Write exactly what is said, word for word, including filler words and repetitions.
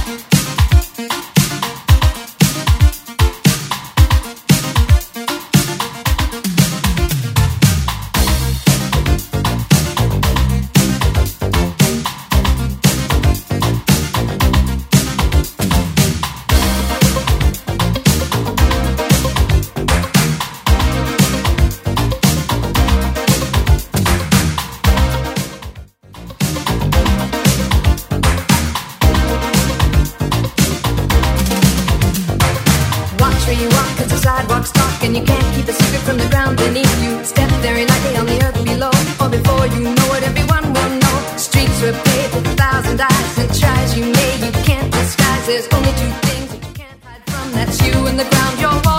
sidewalks talk and you can't keep a secret from the ground beneath you. Step very lightly on the earth below, or before you know it, everyone will know. Streets were paved with a thousand eyes, and try as you may, you can't disguise. There's only two things that you can't hide from. That's you and the ground you're walking.